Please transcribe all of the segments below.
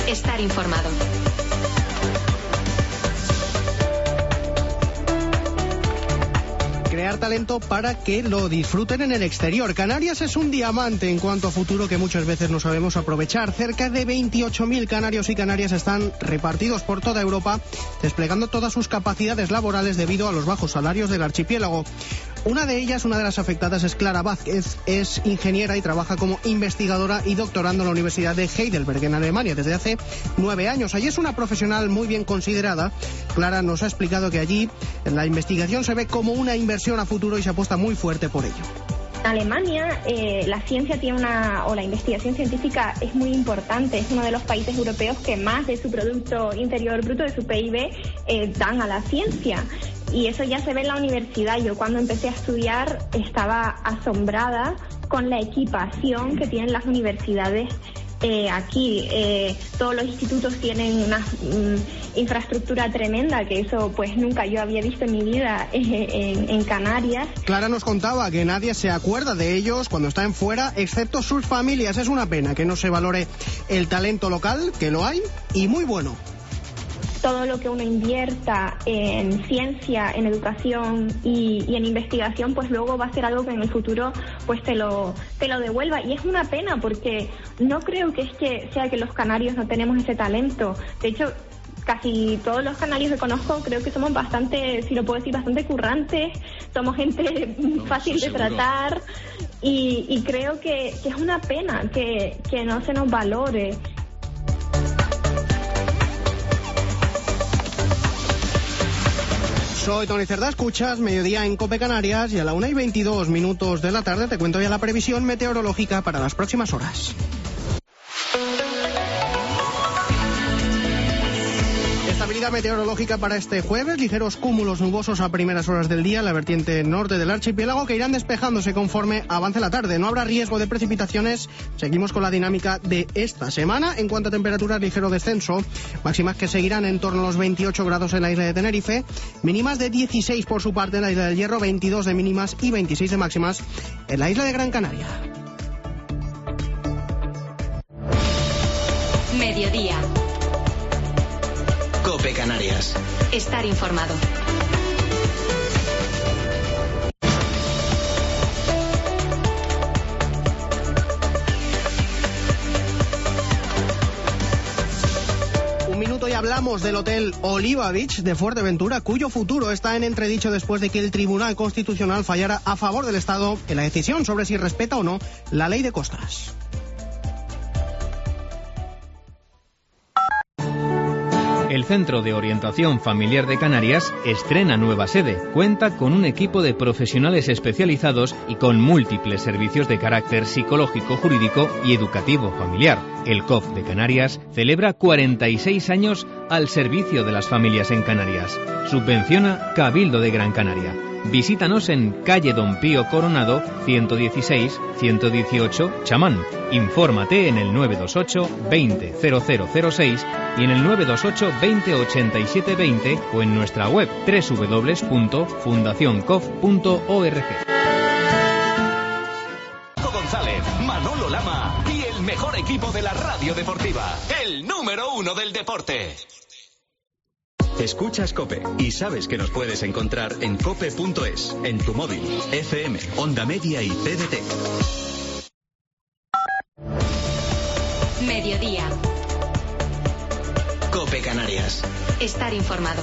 Estar informado. Crear talento para que lo disfruten en el exterior. Canarias es un diamante en cuanto a futuro que muchas veces no sabemos aprovechar. Cerca de 28.000 canarios y canarias están repartidos por toda Europa, desplegando todas sus capacidades laborales debido a los bajos salarios del archipiélago. Una de ellas, una de las afectadas, es Clara Vázquez. Es ingeniera y trabaja como investigadora y doctorando en la Universidad de Heidelberg, en Alemania, desde hace 9 años. Allí es una profesional muy bien considerada. Clara nos ha explicado que allí la investigación se ve como una inversión a futuro y se apuesta muy fuerte por ello. En Alemania la ciencia tiene la investigación científica es muy importante, es uno de los países europeos que más de su Producto Interior Bruto, de su PIB, dan a la ciencia. Y eso ya se ve en la universidad. Yo cuando empecé a estudiar estaba asombrada con la equipación que tienen las universidades aquí. Todos los institutos tienen una infraestructura tremenda, que eso pues nunca yo había visto en mi vida en Canarias. Clara nos contaba que nadie se acuerda de ellos cuando están fuera, excepto sus familias. Es una pena que no se valore el talento local, que lo hay, y muy bueno. Todo lo que uno invierta en ciencia, en educación y en investigación, pues luego va a ser algo que en el futuro pues te lo devuelva. Y es una pena porque no creo que sea que los canarios no tenemos ese talento. De hecho, casi todos los canarios que conozco creo que somos bastante, si lo puedo decir, bastante currantes, somos gente fácil de tratar y creo que es una pena que no se nos valore. Soy Tony Cerdá, escuchas Mediodía en COPE Canarias y a la 1:22 de la tarde te cuento ya la previsión meteorológica para las próximas horas. Estabilidad meteorológica para este jueves, ligeros cúmulos nubosos a primeras horas del día en la vertiente norte del archipiélago que irán despejándose conforme avance la tarde. No habrá riesgo de precipitaciones, seguimos con la dinámica de esta semana. En cuanto a temperaturas, ligero descenso, máximas que seguirán en torno a los 28 grados en la isla de Tenerife, mínimas de 16 por su parte en la isla del Hierro, 22 de mínimas y 26 de máximas en la isla de Gran Canaria. Mediodía. COPE Canarias. Estar informado. Un minuto y hablamos del Hotel Oliva Beach de Fuerteventura, cuyo futuro está en entredicho después de que el Tribunal Constitucional fallara a favor del Estado en la decisión sobre si respeta o no la ley de costas. El Centro de Orientación Familiar de Canarias estrena nueva sede. Cuenta con un equipo de profesionales especializados y con múltiples servicios de carácter psicológico, jurídico y educativo familiar. El COF de Canarias celebra 46 años al servicio de las familias en Canarias. Subvenciona Cabildo de Gran Canaria. Visítanos en calle Don Pío Coronado, 116, 118, Chamán. Infórmate en el 928 20 0006 y en el 928 20 87 20 o en nuestra web www.fundacioncof.org. González, Manolo Lama y el mejor equipo de la radio deportiva, el número 1 del deporte. Escuchas COPE y sabes que nos puedes encontrar en cope.es, en tu móvil, FM, Onda Media y TDT. Mediodía. COPE Canarias. Estar informado.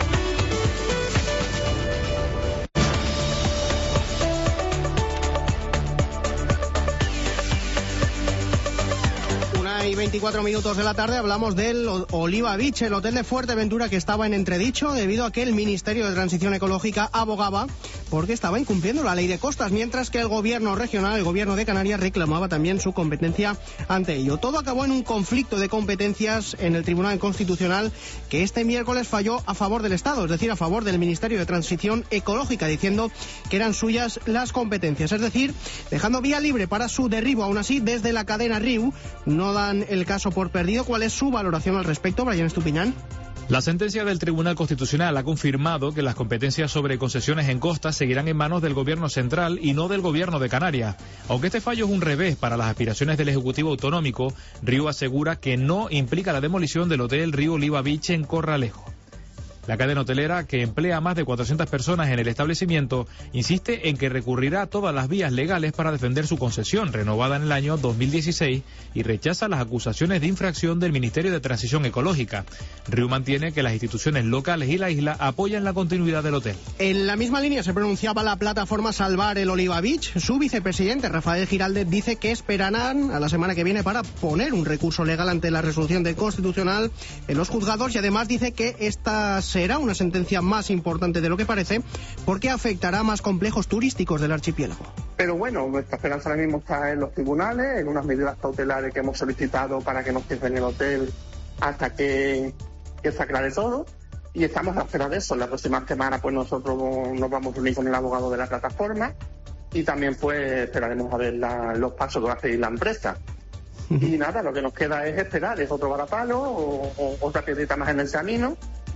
1:24 de la tarde hablamos del Oliva Beach, el hotel de Fuerteventura que estaba en entredicho debido a que el Ministerio de Transición Ecológica abogaba porque estaba incumpliendo la ley de costas, mientras que el gobierno regional, el gobierno de Canarias, reclamaba también su competencia ante ello. Todo acabó en un conflicto de competencias en el Tribunal Constitucional que este miércoles falló a favor del Estado, es decir, a favor del Ministerio de Transición Ecológica, diciendo que eran suyas las competencias, es decir, dejando vía libre para su derribo. Aún así, desde la cadena RIU no dan el caso por perdido. ¿Cuál es su valoración al respecto, Brian Estupiñán? La sentencia del Tribunal Constitucional ha confirmado que las competencias sobre concesiones en costa seguirán en manos del Gobierno central y no del Gobierno de Canarias. Aunque este fallo es un revés para las aspiraciones del Ejecutivo Autonómico, Río asegura que no implica la demolición del Hotel Río Oliva Beach en Corralejo. La cadena hotelera, que emplea a más de 400 personas en el establecimiento, insiste en que recurrirá a todas las vías legales para defender su concesión, renovada en el año 2016, y rechaza las acusaciones de infracción del Ministerio de Transición Ecológica. Río mantiene que las instituciones locales y la isla apoyan la continuidad del hotel. En la misma línea se pronunciaba la plataforma Salvar el Oliva Beach. Su vicepresidente, Rafael Giraldez, dice que esperarán a la semana que viene para poner un recurso legal ante la resolución del Constitucional en los juzgados, y además dice que esta será una sentencia más importante de lo que parece, porque afectará a más complejos turísticos del archipiélago. Pero bueno, nuestra esperanza ahora mismo está en los tribunales, en unas medidas cautelares que hemos solicitado para que nos cierren el hotel hasta que se aclare todo, y estamos a la espera de eso. La próxima semana pues nosotros nos vamos a reunir con el abogado de la plataforma y también pues esperaremos a ver los pasos que va a seguir la empresa. Y nada, lo que nos queda es esperar, es otro varapalo o otra piedrita más en el camino.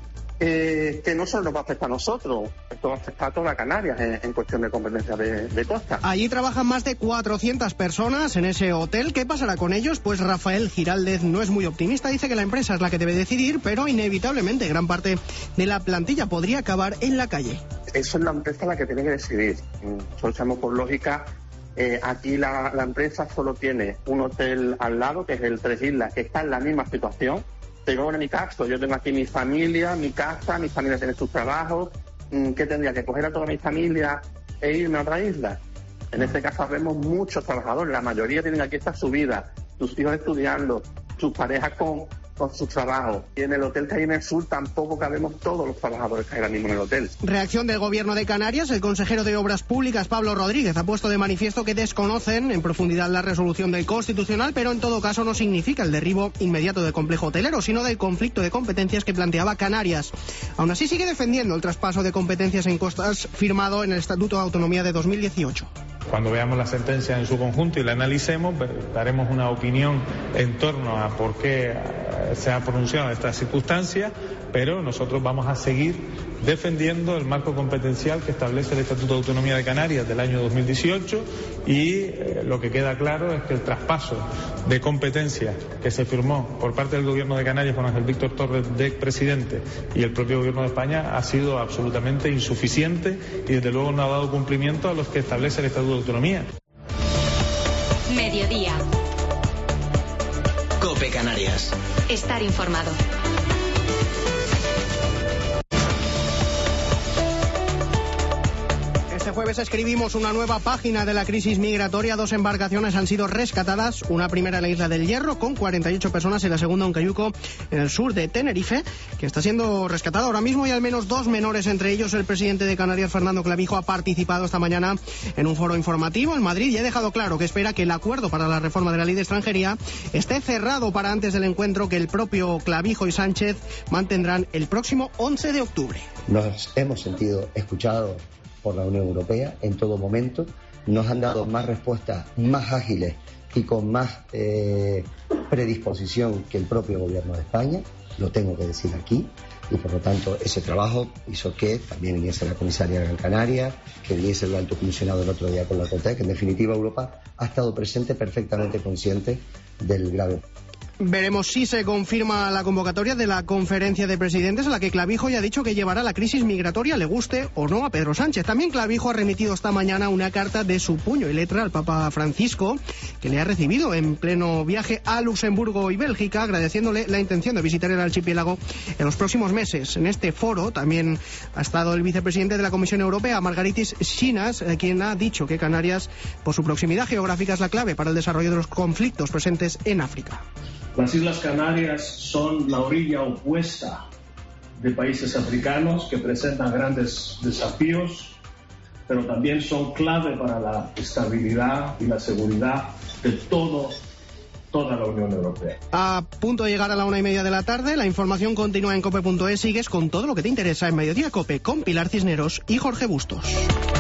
Que no solo nos va a afectar a nosotros, esto va a afectar a toda Canarias en cuestión de competencia de costa. Allí trabajan más de 400 personas en ese hotel. ¿Qué pasará con ellos? Pues Rafael Giraldez no es muy optimista, dice que la empresa es la que debe decidir, pero inevitablemente gran parte de la plantilla podría acabar en la calle. Eso es la empresa la que tiene que decidir. Nosotros sabemos por lógica, aquí la empresa solo tiene un hotel al lado, que es el Tres Islas, que está en la misma situación. Tengo en mi caso, yo tengo aquí mi familia, mi casa, mi familia tiene sus trabajos. ¿Qué tendría? ¿Que coger a toda mi familia e irme a otra isla? En este caso vemos muchos trabajadores, la mayoría tienen aquí esta su vida, sus hijos estudiando, sus parejas con sus trabajos. Y en el hotel que hay en el sur tampoco cabemos todos los trabajadores que hay ahora mismo en el hotel. Reacción del Gobierno de Canarias. El consejero de Obras Públicas, Pablo Rodríguez, ha puesto de manifiesto que desconocen en profundidad la resolución del Constitucional, pero en todo caso no significa el derribo inmediato del complejo hotelero, sino del conflicto de competencias que planteaba Canarias. Aún así sigue defendiendo el traspaso de competencias en costas firmado en el Estatuto de Autonomía de 2018. Cuando veamos la sentencia en su conjunto y la analicemos, daremos una opinión en torno a por qué se ha pronunciado esta circunstancia, pero nosotros vamos a seguir defendiendo el marco competencial que establece el Estatuto de Autonomía de Canarias del año 2018 y lo que queda claro es que el traspaso de competencias que se firmó por parte del Gobierno de Canarias con Ángel Víctor Torres de presidente y el propio Gobierno de España ha sido absolutamente insuficiente y desde luego no ha dado cumplimiento a los que establece el Estatuto de Autonomía. Mediodía. COPE Canarias. Estar informado. Este jueves escribimos una nueva página de la crisis migratoria. 2 embarcaciones han sido rescatadas, una primera en la isla del Hierro con 48 personas y la segunda en Cayuco, en el sur de Tenerife, que está siendo rescatada ahora mismo, y al menos 2 menores, entre ellos el presidente de Canarias, Fernando Clavijo, ha participado esta mañana en un foro informativo en Madrid y ha dejado claro que espera que el acuerdo para la reforma de la ley de extranjería esté cerrado para antes del encuentro que el propio Clavijo y Sánchez mantendrán el próximo 11 de octubre. Nos hemos sentido escuchados por la Unión Europea en todo momento, nos han dado más respuestas más ágiles y con más predisposición que el propio Gobierno de España, lo tengo que decir aquí, y por lo tanto ese trabajo hizo que también viniese la comisaria Gran Canaria, que viniese el alto comisionado el otro día con la COTEC, que en definitiva Europa ha estado presente, perfectamente consciente del grave. Veremos si se confirma la convocatoria de la conferencia de presidentes, a la que Clavijo ya ha dicho que llevará la crisis migratoria, le guste o no a Pedro Sánchez. También Clavijo ha remitido esta mañana una carta de su puño y letra al Papa Francisco, que le ha recibido en pleno viaje a Luxemburgo y Bélgica, agradeciéndole la intención de visitar el archipiélago en los próximos meses. En este foro también ha estado el vicepresidente de la Comisión Europea, Margaritis Schinas, quien ha dicho que Canarias, por su proximidad geográfica, es la clave para el desarrollo de los conflictos presentes en África. Las Islas Canarias son la orilla opuesta de países africanos que presentan grandes desafíos, pero también son clave para la estabilidad y la seguridad de toda la Unión Europea. A punto de llegar a la 1:30 de la tarde, la información continúa en cope.es. Sigues con todo lo que te interesa en Mediodía Cope con Pilar Cisneros y Jorge Bustos.